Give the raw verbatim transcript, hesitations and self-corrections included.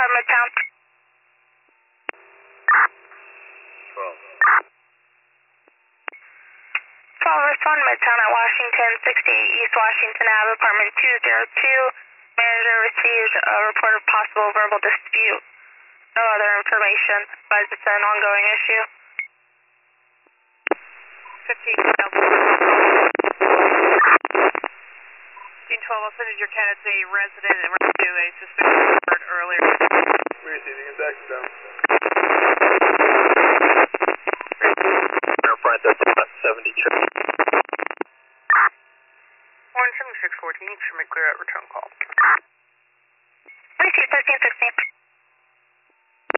from Midtown. twelve. twelve, respond Midtown at Washington, sixty-eight East Washington Avenue, apartment two oh two. Manager received a report of possible verbal dispute. No other information. Advise it's an ongoing issue. fifteen twelve. fifteen twelve, I'll send it to your Kenneth, a resident and to a suspicious report earlier. We're receiving a taxi down.